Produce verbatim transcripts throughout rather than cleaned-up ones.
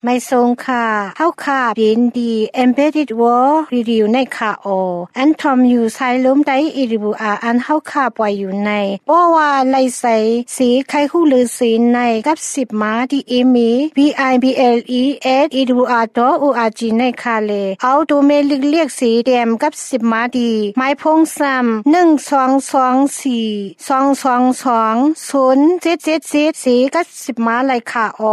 ไม่ทรงค่ะเฮาค่ะยินดี Embedded World Review ในค่ะโออันทอมอยู่ไซล้มได้อีริบูอาอันเฮาค่ะปล่อยอยู่ในบ่ว่าไลใสสีไข่ฮู้ลือสีในกับสิบมาที่อีมี บี ไอ บี แอล อี เอส อี ดับเบิลยู อาร์ ดอท โอ อาร์ จี ในค่ะเลเอาดูเมลิกเรียกสีแดมกับสิบมาดีไม้พงซ้ำหนึ่ง สอง สอง สี่ สอง สอง สอง ศูนย์ เจ็ด เจ็ด เจ็ดสีกับสิบมาเลยค่ะโอ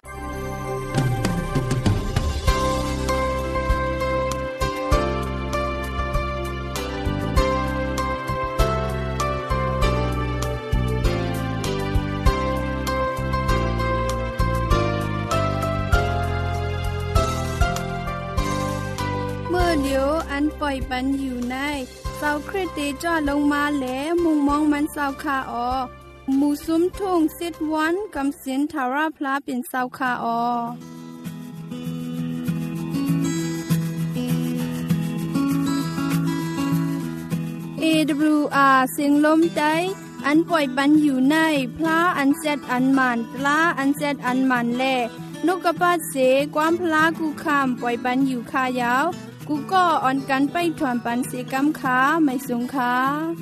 เดี๋ยวอันปล่อยปันอยู่ในเสาคริสติจอดลงมาแล้วมุงมองมันเสาคาออหมู่ซุ้มทุ่งสิทวันกำสินทาราพลาเป็นเสาคาออ เอ ดับเบิลยู อาร์ เสียงลมใจอันปล่อยปันอยู่ในพลาอันเซตอันมันปลาอันเซตอันมันแลนกกระปาดเสความพลากูคำปล่อยปันอยู่คายาวกูก็อ่อนกันไปถวนปันเสกำขาไม่สูงขา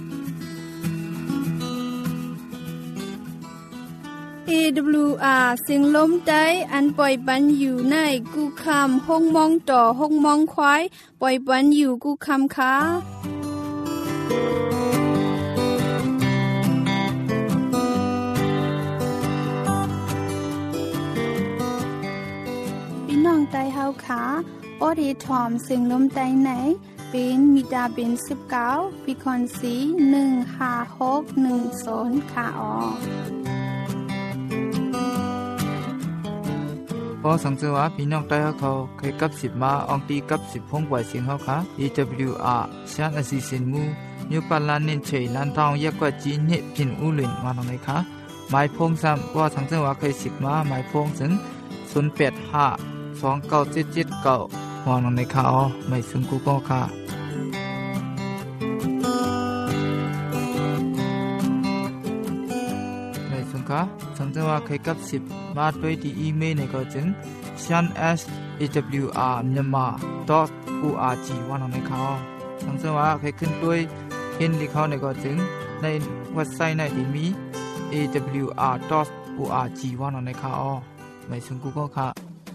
เอ ดับเบิลยู อาร์ เสียงลมใจอันปล่อยปันอยู่ในกูคำห้องมองต่อห้องมองควายปล่อยปันอยู่กูคำขาพี่น้องใจเฮาขาออดีทอมสิงลมใจไหนเป็นมิดาเป็นสิบเก้าปีคอนสีหนึ่งห้าหกหนึ่งศูนย์ค่ะออพอสังเกตว่าพี่น้องใต้เขาเคยกับสิบมาอองตีกับสิบพงกว่าเสียงเขาค่ะ อี ดับเบิลยู อาร์ ชาติสิสินมูนิวปาลานินเฉยลันทองยักกว่าจีเนพินอุลินมาตรงไหนคะหมายพงซ้ำว่าสังเกตว่าเคยสิบมาหมายพงถึงศูนย์แปดห้าสองเก้าเจ็ดเจ็ดเก้ามองลงในข่าวไม่ซึ่งกูก็ค่ะไม่ซึ่งค่ะสังเกตว่าเคยกับสิบมาด้วยที่อีเมลในก็จึง ชัน เอส เอ ดับเบิลยู อาร์ myanmar ดอท โอ อาร์ จี ว่าลงในข่าวสังเกตว่าเคยขึ้นด้วยเห็นที่เขาในก็จึงในเว็บไซต์ในที่มี เอ ดับเบิลยู อาร์ ดอท โอ อาร์ จี ว่าลงในข่าวไม่ซึ่งกูก็ค่ะ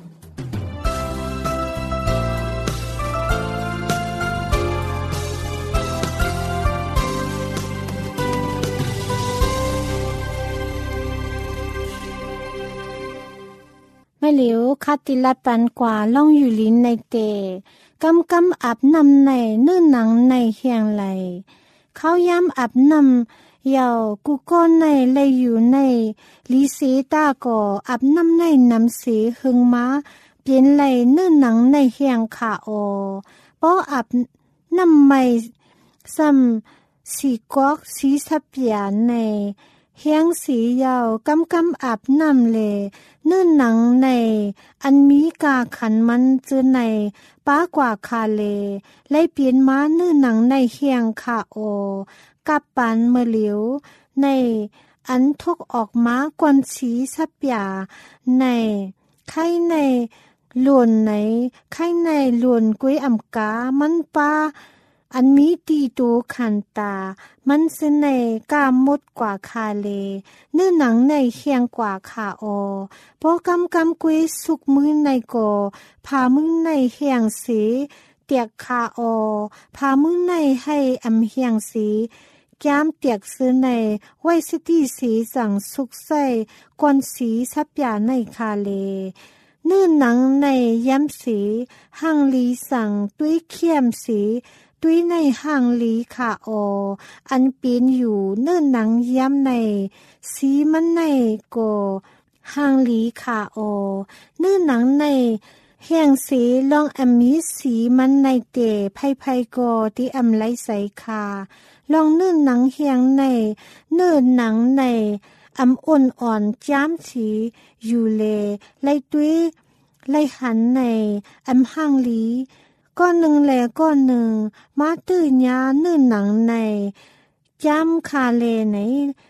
ไม่เหลียวคาติลัดปันกว่าล่องอยู่ลิ้นในเตกำกำอาบนำในเนื้อหนังในเฮียงไหลเขาย้ำอาบนำยาวกูก้อนในเลยอยู่ในลีสีตาก่ออาบนำในน้ำสีหึงมาเปลี่ยนไหลเนื้อหนังในเฮียงขาโอป้ออาบนำไม่ซ้ำสีกอกสีสับเปียนในเฮียงสียาวกำกำอาบน้ำเลเนื้อหนังในอันมีกาขันมันเจอในป้ากว่าคาเลไล่เปลี่ยนมาเนื้อหนังในเฮียงขาโอกับปันเมื่อเหลียวในอันทกออกมากวนสีสับยาในไข่ในหลวนในไข่ในหลวนกุ้ยอำกามันป้าอันมีตีตูขันตามันเสนกามดกว่าคาเลเนื้อหนังในเคียงกว่าขาโอพอกำกำกุยสุกมือในโกพามือในเฮียงสีเตียกคาโอพามือในให้อำเฮียงสีแก้มเตียกซื้อในไว้สติสีสั่งสุกใส่กวนสีสับยาในคาเลเนื้อหนังในย้ำสีหังลีสั่งตุ้ยเขี้ยมสีตุ้ยในห่างลีขาโออันปีนอยู่เนื้อหนังย้ำในสีมันในโกห่างลีขาโอเนื้อหนังในเฮียงสีลองอมีสีมันในเตไพไพโกที่อำไลใสคาลองเนื้อหนังเฮียงในเนื้อหนังในอำอ่อนอ่อนจ้ามสีอยู่เลไลตุ้ยไลหันในอำห่างลีก้อนหนึ่งแลก้อนหนึ่งมาตื้อยาเนื้อหนังในจ้ำคาเลใน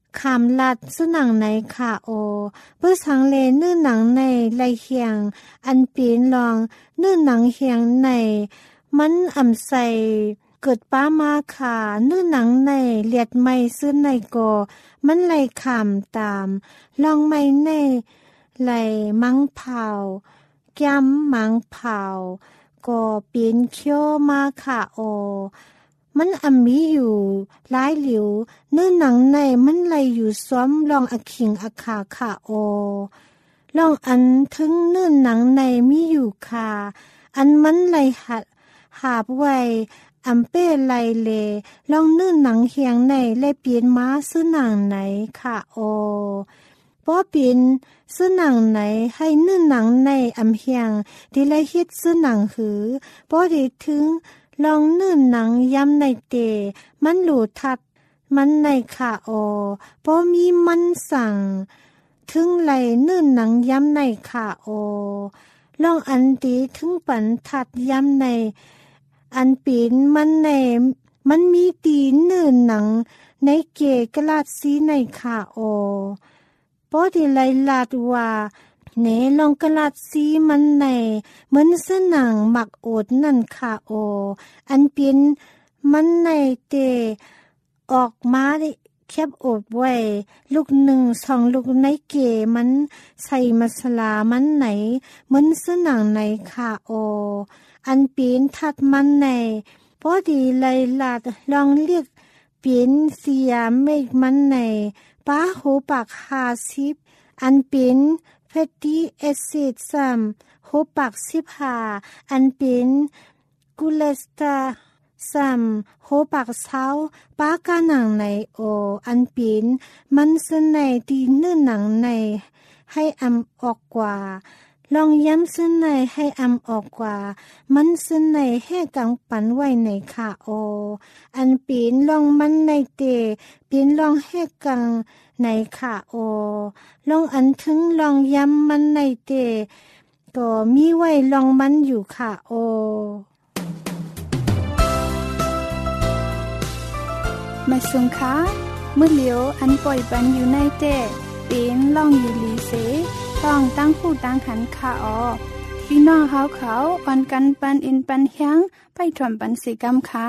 ขามลัดสุหนังในขาโอเพื่อสังเลนื้อหนังในไหลเฮียงอันปีนลองนื้อหนังเฮียงในมันอ่ำใสเกิดป้ามาขานื้อหนังในเลียดไม่ซื้อในโกมันไหลขามตามลองไม่ในไหลมังเผาแก้มมังเผาก็ปีนเคี้ยวมาขาโอมันอ่ำมีอยู่หลายหลิวเนื้อหนังในมันไหลอยู่ซ้อมลองอคิงอขาขาโอลองอันถึงเนื้อหนังในมีอยู่ค่ะอันมันไหลหัดหาบไว้อำเป้ไหลเลลองเนื้อหนังเฮียงในและเปลี่ยนมาซื้อหนังไหนค่ะโอป้อเปลี่ยนซื้อหนังไหนให้เนื้อหนังในอำเฮียงที่ไหลเฮ็ดซื้อหนังหือป้อได้ถึงลองนื่นหนังย้ำในเตมันหลูทัดมันในขาโอพอมีมันสั่งถึงไหลนื่นหนังย้ำในขาโอลองอันตีถึงปันทัดย้ำในอันปีนมันในมันมีตีนื่นหนังในเกกลาดสีในขาโอพอที่ไหลลาดว่าเนลองกลัดสีมันในเหมือนเสนังหมักโอดนั่นค่ะโออันเป็นมันในเตออกมาได้แคบโอดไว้ลูกหนึ่งสองลูกในเกมันใส่มัสลามันไหนเหมือนเสนังในค่ะโออันเป็นทัดมันในพอดีไลลาดลองเรียกเป็นเสียเมฆมันในป้าหูปากหาสิบอันเป็นแฟตตี้แอซิดซัมโฮปักสิบห้าอันเป็นกูเลสเตอรอลซัมโฮปักเช้าปากาหนังในโออันเป็นมันสนในดีเนื้อหนังในให้อำออกกว่าลองย้ำสนในให้อำออกกว่ามันสนในให้กังปันไว้ในขาโออันเป็นลองมันในเตเป็นลองให้กังในขาโอลองอันถึงลองย้ำมันในเตก็มีไว้ลองมันอยู่ขาโอมาสุงค่ะมื้อเหลียวอันปล่อยปันอยู่ในเตเป็นลองอยู่ลีเสต้องตั้งผู้ตั้งขันขาออพี่น้องเฮาเขาอ่อนกันปันอินปันแฮงไปถวมปันสิกรรมค่ะ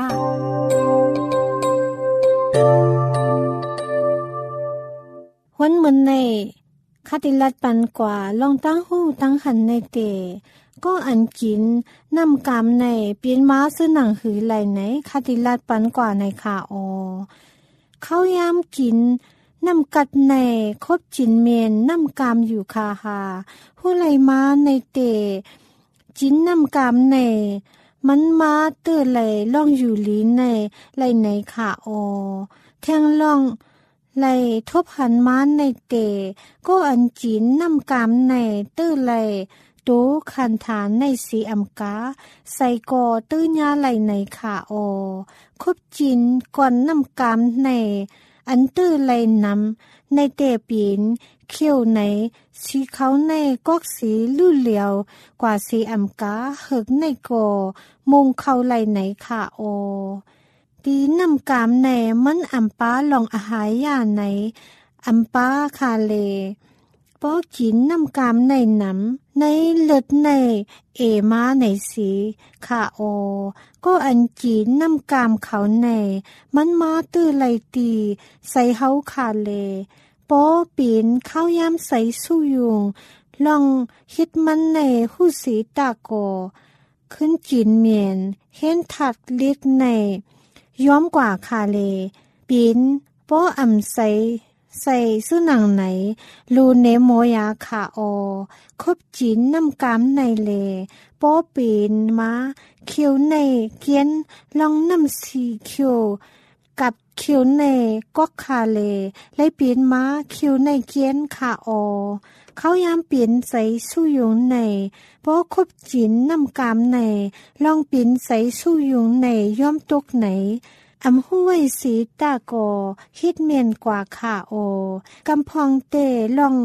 วันเหมือนในคติลัดปันกว่าลองตั้งหูตั้งหันในเตก็อันกินนำกามในเปลี่ยนม้าซื้อหนังหือไหลในคติลัดปันกว่าในขาออเข้ายามกินน้ำกัดในคบจินเมนน้ำกามอยู่คาหาผู้ไหลม้าในเตจินน้ำกามในมันมาเตือไหลล่องอยู่ลีในไหลในขาออแทงล่องไหลทบหันม้าในเตก็อันจินน้ำกามในตื้อไหลโตคันฐานในสีอำกาใส่กอตื้อยาไหลในขาออคบจินก่อนน้ำกามในอันตื้อไหลนำในเตปีนเขี้ยวในสีเขาในกอกสีลู่เหลียวกว่าสีอำกาเหิกในกอมงเข้าไหลในขาออตีน้ำกามในมันอำป้าลองอาหารยาในอำป้าคาเลปอกินน้ำกามในน้ำในเลือดในเอมาในสีขาโอก็อันกินน้ำกามเขาในมันมาตื้อไหลตีใส่เฮาคาเลปอปีนเข้ายามใส่สู้ยุงลองฮิดมันในหูสีตาโกขึ้นจินเมียนเห็นถัดเล็กในย้อมกว่าคาเลปีนป้ออ่ำใสใส่ซื้อหนังไหนลูเนโมยาขาออคบจินน้ำกามในเลป้อปีนมาเขียวในเกียนลองน้ำสีเขียวกับเขียวในก็คาเลและปีนมาเขียวในเกียนขาออเขายามเปลี่ยนใส่สู้ยุงในป้อคบจินน้ำกามในลองปีนใส่สู้ยุงในย่อมตกไหนอำห้วยสีตาโกฮิดเมียนกว่าขาโอกำพองเตลอง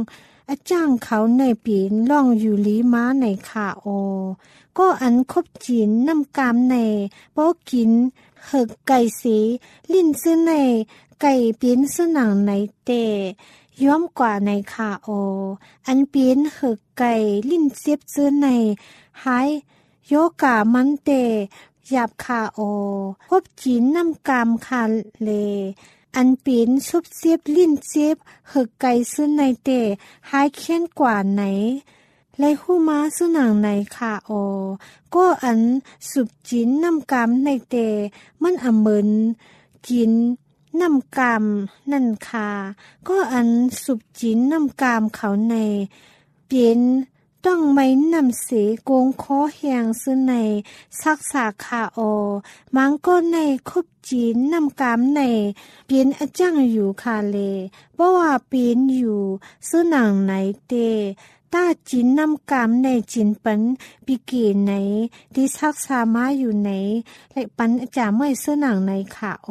อาจ้างเขาในปีนล่องอยู่ลีม้าในขาโอก็อันคบจีนน้ำกามในโปกินเหิกไก่สีลิ้นซื้อในไก่ปีนซื้อหนังในเตย้อมกว่าในขาโออันปีนเหิกไก่ลิ้นเสียบซื้อในหายโยกามันเตหยาบขาโอคบจีนน้ำกามคาเลอันปีนซุบเสียบลิ้นเสียบเหิกไก่ซื้อในเตหายเคียนกว่าไหนไลหูม้าสุนังในขาโอก็อันสุบจินน้ำกามในเตมันอเหมินกินน้ำกามนั่นคาก็อันสุบจินน้ำกามเขาในเปลี่ยนต้องไม่นำเสโกงคอแหงซื้อในซักษาขาโอมังก็ในคบจีนน้ำกามในเปลี่ยนอาจังอยู่คาเลเพราะว่าเปลี่ยนอยู่ซื้อหนังในเตต้าจินน้ำกามในจินปันปีเกไหนที่ซักษามาอยู่ไหนและปันอาจารย์ไม่ซื้อหนังในขาโอ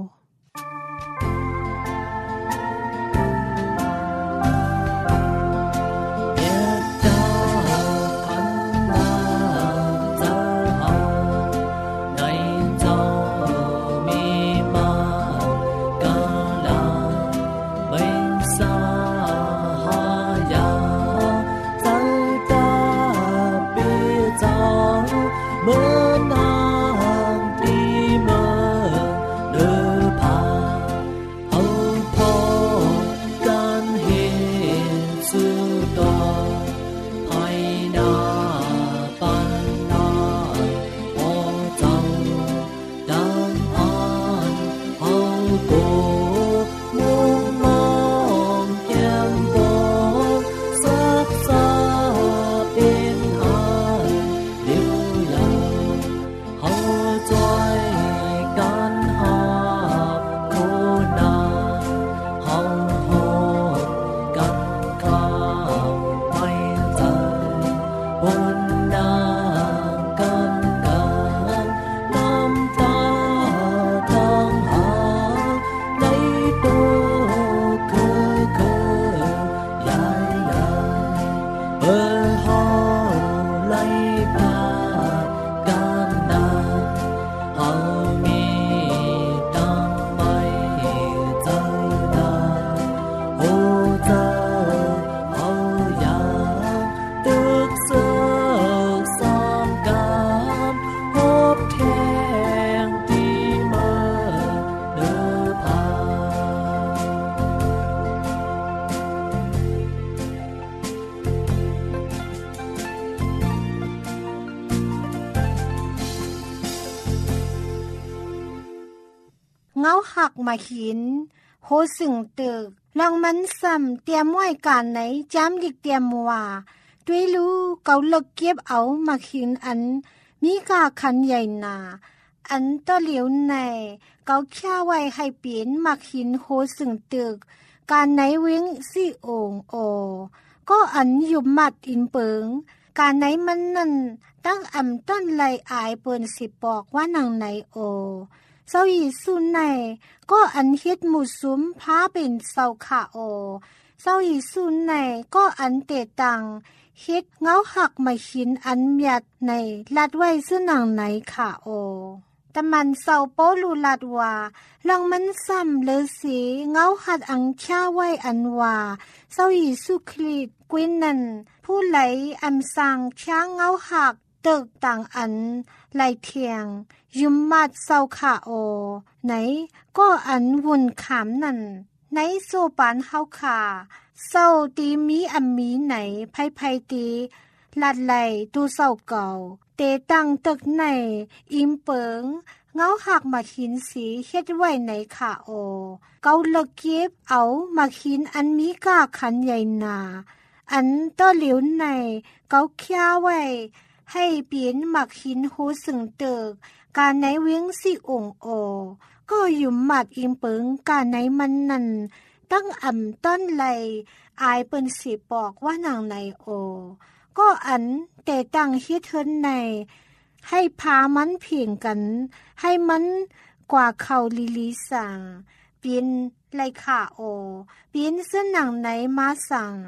เงาหักมาหินโหสึงตึกลองมันซ้ำเตรียมไว้การไหนจำดิกเตรียมว่าด้วยรู้เกาเลิกเก็บเอามาหินอันมีกาขันใหญ่นาอันต้อเหลียวในเกาแค่ไว้ให้เปลี่ยนมาหินโหสึงตึกการไหนเว้งสิโองโอก็อันยุบมัดอินเปิงการไหนมันนั่นตั้งอ่ำต้นไหลอายเปิ้นสิบอกว่านางไหนโอเศร้าอีสุนในก็อันเฮ็ดหมู่ซุ้มพาเป็นเศร้าขาโอเศร้าอีสุนในก็อันเตตังเฮ็ดเงาหักมาหินอันเมียดในลัดไว้ซึ่งนางไหนขาโอแต่มันเศร้าโปลูลัดว่าลองมันซ้ำเลยสีเงาหัดอังชาไว้อันว่าเศร้าอีสุคลิดกวินนันผู้ไหลอำสังช้างเงาหักตึกต่างอันไหลเทียงยุมมัดเศร้าขาโอไหนก็อันวุ่นขามนั่นในโซปานเฮาขาเศร้าตีมีอัมมีไหนไผไผตีลัดไหลตูเศร้าเก่าเตตังตึกในอิมเปิงเงาหักมาหินสีเฮ็ดไว้ในขาโอเกาเลิกเก็บเอามาหินอันมีกาขันใหญ่นาอันต้อเหลียวในเกาแค่ไว้ให้เปลี่ยนหมักหินโหสึงเติกการไหนเว้งสิองโอก็อยู่หมัดอิมเปิงการไหนมันนั่นตั้งอ่ำต้นไหลอายเปิ้นสิบอกว่านางไหนโอก็อันแต่ตั้งเฮ็ดเทินในให้พามันเพียงกันให้มันกว่าเขาลิลิสังเปลี่ยนไหลขาโอเปลี่ยนเส้นหนังไหนมาสั่ง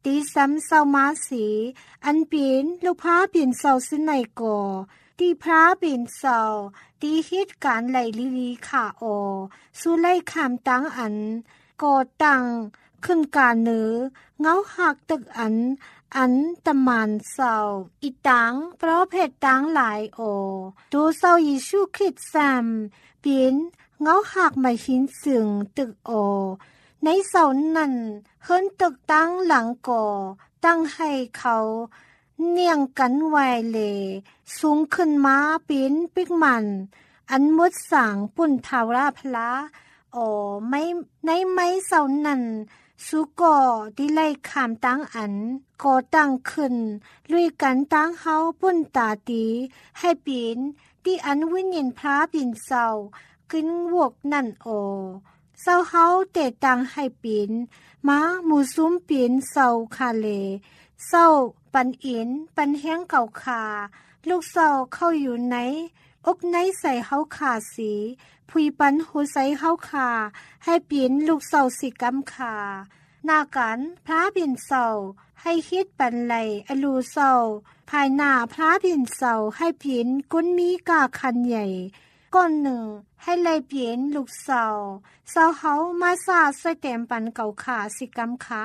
ตีซ้ำเศร้ามาสีอันเป็นลูกพระเปลี่ยนเศร้าสิไหนก่อตีพระเปลี่ยนเศร้าตีเหตุการณ์ไหลลิลีขาออสู้ไล่คำตั้งอันก่อตั้งขึ้นการเนือเงาหักตึกอันอันตะมันเศร้าอีตังเพราะเพศตังหลายออดูเศร้ายิชูคริสต์ซ้ำเปลี่ยนเงาหักมาหินสึงตึกออในเสานั้นเฮิรนตึกตั้งหลังก่อตั้งให้เขาเนียงกันไว้เลสูงขึ้นมาเป็นปิกมันอันมุดสั่งปุ่นทาวราพละอ๋อไม่ในไม้เสานั้นสุก่อที่ไล่ขามตั้งอันก่อตั้งขึ้นลุยกันตั้งเฮาปุ่นตาตีให้เป็นที่อันวิญญาณพระปิ่นเศร้าขึ้นวกนั่นโอเศร้าเฮาเตะตังให้ปีนมาหมูซุ้มปีนเศร้าคาเลเศร้าปันอินปันแห้งเก่าคาลูกเศร้าเข้าอยู่ในอกในใส่เฮาขาสีพุยปันหูใส่เฮาขาให้ปีนลูกเศร้าสิกำขาหน้ากันพระบินเศร้าให้คิดปันไหลอลูเศร้าภายหน้าพระบินเศร้าให้ปีนก้นมีกาคันใหญ่ก้อนหนึ่งให้ไล่เปลี่ยนลูกเสาเสาเฮามาซาใส่เต็มปันเก่าขาสิกำขา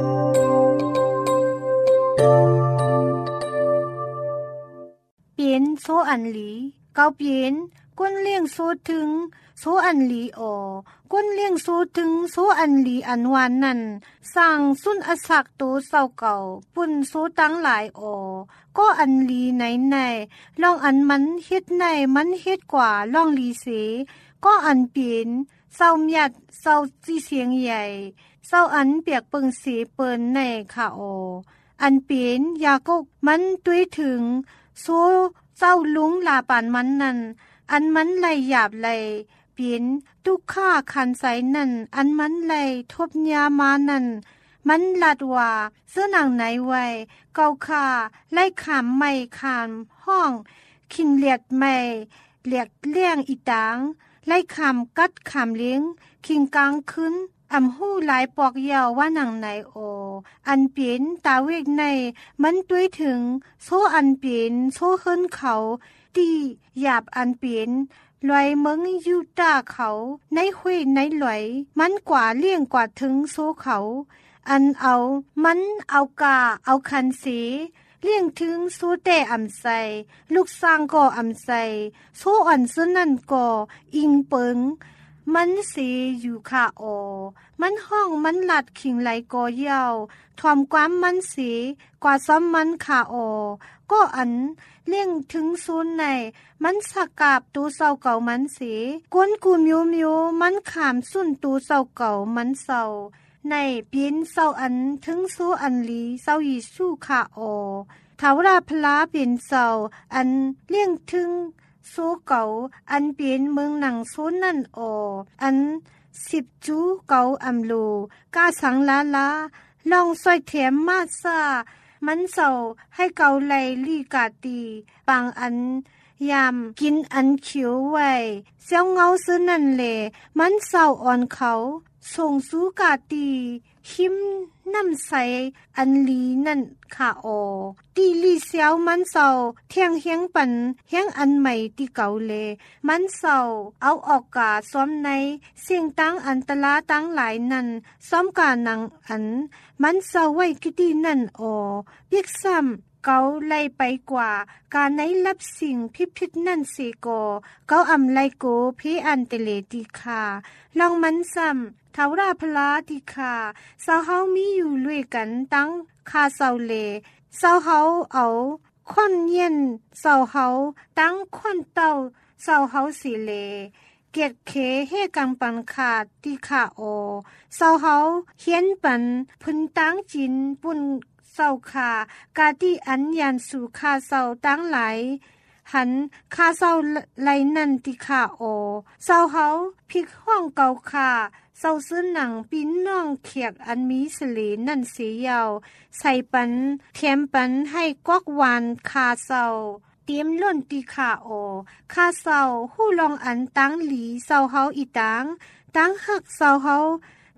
เปลี่ยนโซอันหลีเกาเปลี่ยนก้นเลี้ยงโซถึงโซอันหลีออก้นเลี้ยงโซถึงโซอันหลีอันวานนั่นสั่งสุนอสักตูเศร้าเก่าปุ่นโซตั้งหลายออก็อันลีไหนไหนลองอันมันเฮ็ดไหนมันเฮ็ดกว่าลองลีเสก็อันเปลี่ยนเศร้าเมียดเศร้าจีเสียงใหญ่เศร้าอันเปียกเปิงเสเปิ้นในค่ะอออันเปลี่ยนยากกมันตุ้ยถึงโซเศร้าลุงลาปานมันนั่นอันมันไหลหยาบไหลเปลี่ยนทุกข้าคันใสนั่นอันมันไหลทบยามานั่นมันลัดว่าเสื้อหนังไหนไว้เกาคาไล่ขามไม่ขามห้องขินเลียดไม่เลียดเลี้ยงอีตางไล่ขามกัดขามเลี้ยงคิงกลางขึ้นอำหู้หลายปอกยาวว่าหนังไหนโออันเปลี่ยนตาเวกในมันด้วยถึงโซอันเปลี่ยนโซเฮิรนเขาตีหยาบอันเปลี่ยนลอยเมืองยูตาเขาในห้วยในหลอยมันกว่าเลี่ยงกว่าถึงโซเขาอันเอามันเอากาเอาคันสีเลี่ยงถึงโซเตอำใสลูกสร้างก่ออำใสโซอ่อนซึ่นั่นก่ออิงเปิงมันสีอยู่ค่ะออมันห้องมันหลัดขิงไหลก่อยาวทอมความมันสีกว่าซ้ำมันค่ะออก็อันเลี่ยงถึงซูนในมันสักกาบตูเศร้าเก่ามันสีกวนกูมิวมิวมันขามสุนตูเศร้าเก่ามันเศร้าในเปลี่ยนเศร้าอันถึงสู้อันลีเศร้ายิสู้ค่ะออทาวราพลาเปลี่ยนเศร้าอันเลี่ยงถึงโซเก่าอันเปลี่ยนเมืองหนังโซนนั่นอออันสิบจูเก่าอำโลกาสังลาลาลองซอยแถมมาซามันเศร้าให้เกาไลลีกาตีบางอันยามกินอันเขียวไว้เสียวเงาซื้อนั่นแหละมันเศร้าอ่อนเขาส่งสู้กาตีหิมน้ำใสอันลีนั่นค่ะออตีลีเสียวมันเศร้าเที่ยงเฮียงปันเฮียงอันใหม่ที่เก่าเลยมันเศร้าเอาออกกาซ้อมในเสียงตั้งอันตลาตั้งหลายนั่นซ้อมกานังอันมันเศร้าไว้กิดีนั่นออเบียกซ้ำเกาไล่ไปกว่าการในรับสิ่งพิพิธนั่นเสกอเกาอำไลโกเพอันเตเลติคาลองมันซ้ำทาวราพลาติคาสาวเฮามีอยู่ด้วยกันตั้งคาเซาเลสาวเฮาเอาคอนเย็นสาวเฮาตั้งคอนเต้าสาวเฮาสิเลเกียดเคเฮกังปันขาดติคาโอสาวเฮาเฮียนปันพึนตั้งจินปุ่นเศร้าคากาที่อันยันสู่คาเศร้าตั้งหลายหันคาเศร้าไหลนั่นติคาโอเศร้าเฮาพิกห้องเก่าคาเศร้าซื้อหนังปิ้นน้องเขียกอันมีสลีนั่นเสียยาวใส่ปันเทียมปันให้กวักวานคาเศร้าเตรียมล้นติคาโอคาเศร้าหู้ลองอันตั้งหลีเศร้าเฮาอีตังตั้งหักเศร้าเฮา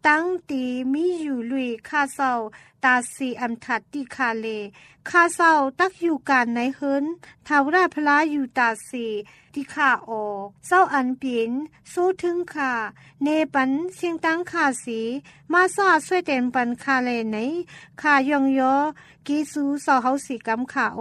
ตั้งตีมีอยู่ลุยคาเศร้าตาสีอัมทัดติคาเลคาเศร้าตักอยู่การในเฮินทาวราพลาอยู่ตาสีติคาโอเศร้าอันเปลี่ยนสู้ถึงคาเนปันเสียงตั้งคาสีมาซาช่วยเต็นปันคาเลในคายองยอกีซูสอเฮาสีกำคาโอ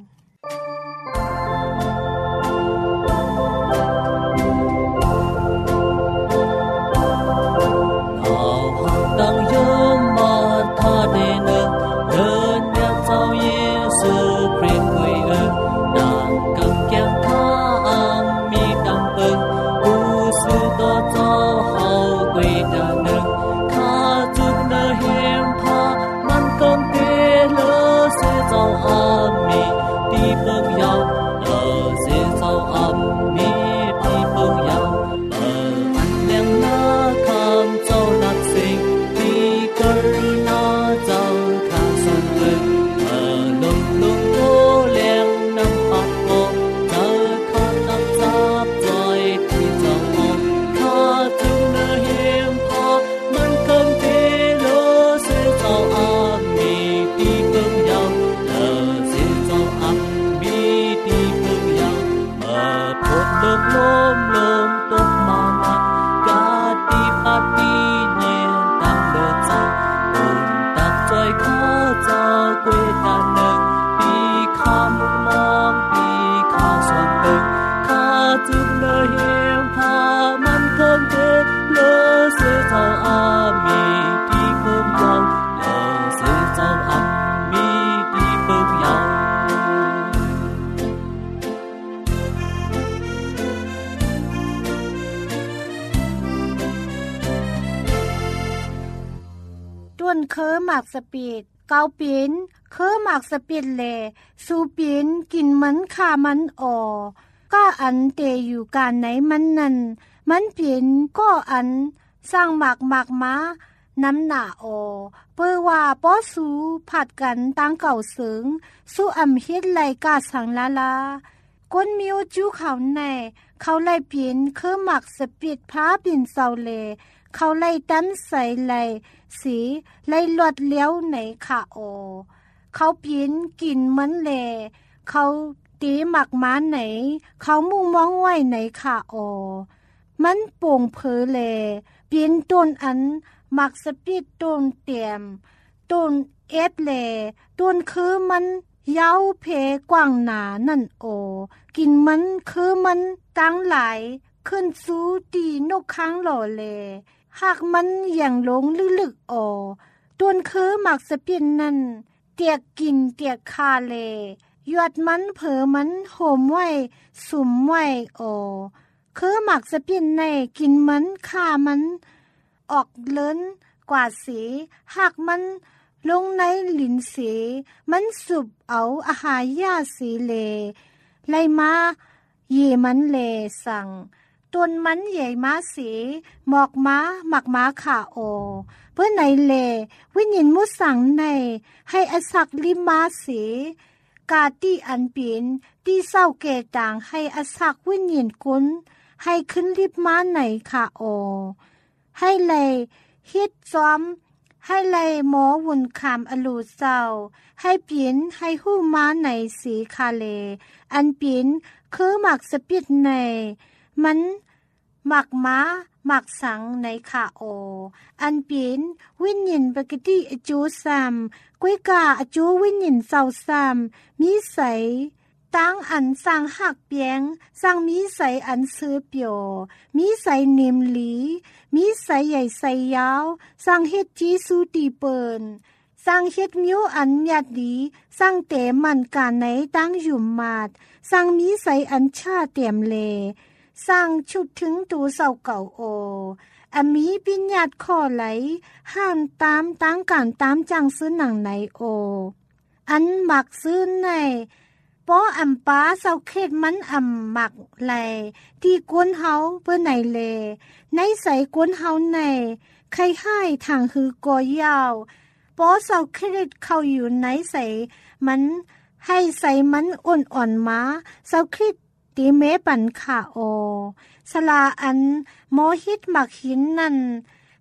เคอหมากสปีดเกาปีนเคอหมากสปีดแลสูปีนกินมันขามันออก็อันเตอยู่การไหนมันนั่นมันเปลี่ยนก็อันสร้างหมากหมากม้าน้ำหนาออเปื้อว่าป้อสูผัดกันตั้งเก่าเสิงสู้อำเฮ็ดไหลกาสังลาลาก้นมิวจูเขาในเขาไล่เปลี่ยนเคอหมากสปีดพาปิ่นเศร้าเลเขาไล่ตั้นใส่ไล่สีไล่ลวดเลี้ยวไหนค่ะโอเขาปีนกินมันแลเขาตีหมักม้าไหนเขามุ่งมองไว้ไหนค่ะโอมันโป่งเพอแลปีนต้นอันหมักสปีดต้นเตียมต้นเอ็ดแลต้นคือมันยาวเพกว้างหนานั่นโอกินมันคือมันตั้งหลายขึ้นสู้ตีนกค้างหล่อแลหากมันอย่างลงลึกๆออต้นคือหมักสปีดนั่นเตียกกินเตียกคาเลยอดมันเผอมันโหมไว้สุ่มไว้ออคือหมักสปีดในกินมันคามันออกเลิ้นกว่าสีหากมันลงในลิ้นสีมันสุบเอาอาหารยาสีเลไลมาเยมันเลสั่งต้นมันใหญ่ม้าสีหมอกม้าหมักม้าขาโอเพื่อไหนเลวิญญาณมุสังในให้อสักลิม้าสีกาตีอันเปลี่ยนตีเศร้าเกต่างให้อสักวิญญาณกุนให้ขึ้นลิบม้าไหนขาโอให้เลยฮิตซ้อมให้เลยหมอวุ่นคำอลูเศร้าให้เปลี่ยนให้หู้ม้าไหนสีคาเลอันเปลี่ยนคือหมักสปิดในมันหมักม้าหมักสังในขาโออันเปลี่ยนวิญญาณปกติอจูซ้ำกุ้ยกาอจูวิญญาณเศร้าซ้ำมีใสตั้งอันสร้างหักเปียงสร้างมีใสอันเสือเปียวมีใสเนมหลีมีใสใหญ่ใสยาวสร้างเฮ็ดจีสูตีเปินสร้างเฮ็ดมิวอันหยัดดีสร้างเตมันการไหนตั้งอยู่มาดสร้างมีใสอันชาเตียมเลสร้างชุดถึงตูเศร้าเก่าโออมีปิญญาตข้อไหลห้ามตามตั้งการตามจังซื้อหนังไหนโออันหมักซื้อในป้ออำป้าเศร้าเขตมันอำหมักไหลที่กวนเฮาเพื่อไหนเลในใส่กวนเฮาในใครให้ทางคือกอยาวป้อเศร้าเขตเข้าอยู่ในใส่มันให้ใส่มันอ่อนอ่อนมาเศร้าเขตตีเมปันขาโอสลาอันโมหิตหมักหินนั่น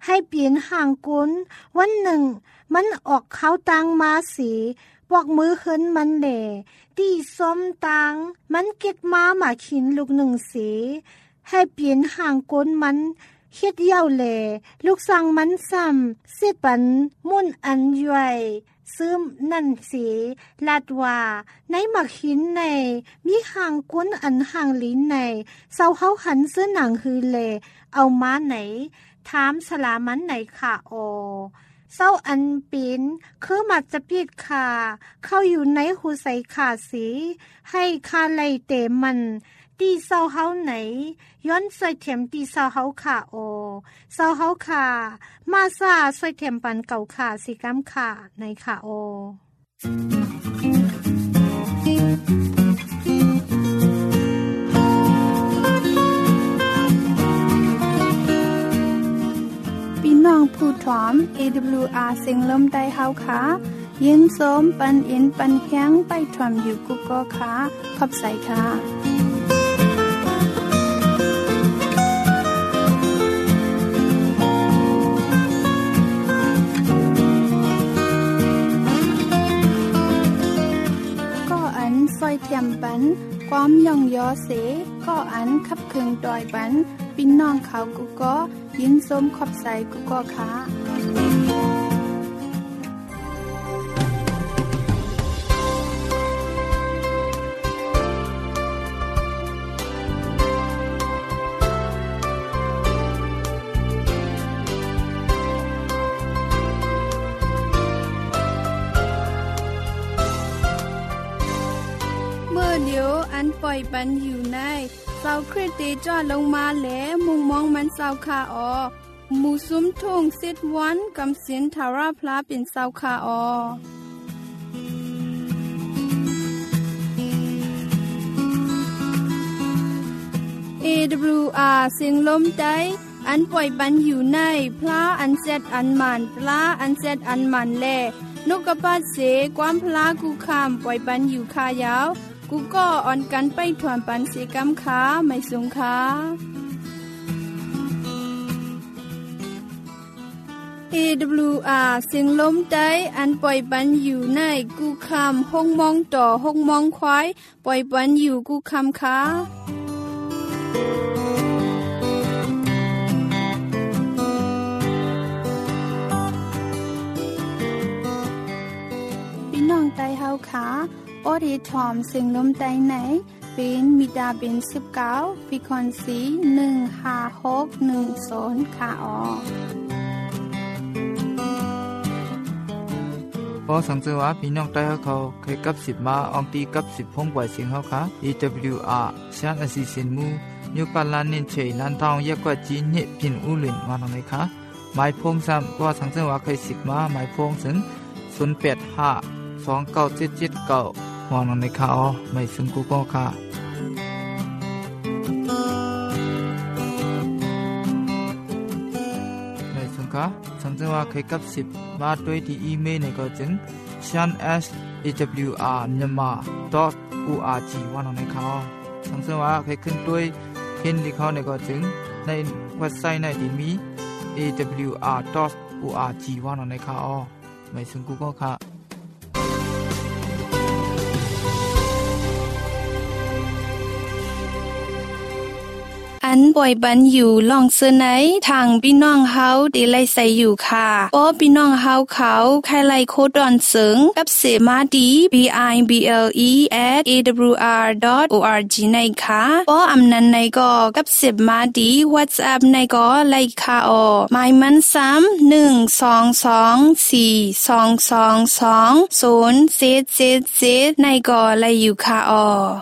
ให้เปลี่ยนห่างกุนวันหนึ่งมันออกเขาตังมาสีปอกมือขึ้นมันแหล่ตีส้มตังมันเก็ดมาหมาขินลูกหนึ่งสีให้เปลี่ยนห่างกุนมันเฮ็ดเย้าแหล่ลูกสั่งมันซ้ำเสียปันมุ่นอันย่วยซึมนั่นสีลาดว่าในหมักหินในมีห่างก้นอันห่างลิ้นในเศร้าเฮาหันเสื้อหนังฮือเลเอามาไหนถามสลามันไหนค่ะโอเศร้าอันปีนคือมัดจะปีดขาเข้าอยู่ในหูใส่ขาสีให้คาไลเตมันตีเศร้าเฮาไหนย้อนใส่เข็มตีเศร้าเฮาค่ะโอเศร้าเฮาค่ะมาซาใส่เข็มปันเก่าค่ะสีกำค่ะในค่ะโอพี่น้องผู้ถอม เอ ดับเบิลยู อาร์ เสียงลมใต้เฮาค่ะยินส้มปันอินปันแข้งไปถอมอยู่กุกก็ค่ะขอบใจค่ะซอยเทียมปันความย่องยอเสก็อันขับเคืองดอยปันพี่น้องเขากุก็ยินส้มขอบใส่กุก็ค่ะเดี๋ยวอันปล่อยปันอยู่ในเสาคริสเตจอดลงมาแล้วมุงมองมันเสาคาออหมู่ซุ้มทุ่งเซตวันกำสินทาราพลาเป็นเสาคาออ เอ ดับเบิลยู อาร์ เสียงลมใจอันปล่อยปันอยู่ในพระอันเซตอันมันพระอันเซตอันมันแลนกกระปาดเสความพลากูคามปล่อยปันอยู่คายาวกูก็อ่อนกันไปถวนปันเสกำขาไม่สูงขาเอ ดับเบิลยู อาร์ เสียงลมใจอันปล่อยปันอยู่ในกูคามห้องมองต่อห้องมองควายปล่อยปันอยู่กูคามขาพี่น้องไตเฮาขาออดีทอมเสียงลมใจไหนเป็นมิดาเป็นสิบเก้าปีคอนสีหนึ่งห้าหกหนึ่งศูนย์ค่ะออพอสังเกตว่าพี่น้องใต้เขาเคยกับสิบมาอองตีกับสิบพงกว่าเสียงเขาค่ะ เอ ดับเบิลยู อาร์ ชานอสิเซนมูยูปาลานินเฉยลันทองเยกกว่าจีนเนพินอุลินมาหน่อยค่ะหมายพงซ้ำว่าสังเกตว่าเคยสิบมาหมายพงถึงศูนย์แปดห้าสองเก้าเจ็ดเจ็ดเก้ามาหน่อยค่ะอ๋อไม่ซึ่งกูก็ค่ะไม่ซึ่งค่ะสังเกตว่าเคยกับสิบมาด้วยที่อีเมลในก็จึง shan s a w r myanmar dot org ว่าหน่อยค่ะสังเกตว่าเคยขึ้นด้วยเห็นที่เขาในก็จึงในเว็บไซต์ในที่มี เอ ดับเบิลยู อาร์ ดอท โอ อาร์ จี ว่าหน่อยค่ะอ๋อไม่ซึ่งกูก็ค่ะอันป่วยบันอยู่ลองเสนอทางพี่น้องเฮาดีไลใส่อยู่ค่ะป้อพี่น้องเฮาเขาใครไลโคดอนเสิงกับเสมาดี b i b l e at a w r dot org ในค่ะป้ออำนันในก็กับเสมาดี WhatsApp ในก็ไลค่ะออหมายมันซ้ำหนึ่งสองสองสี่สองสองสองศูนย์เจ็ดเจ็ดเจ็ดในก็ไลอยู่ค่ะออ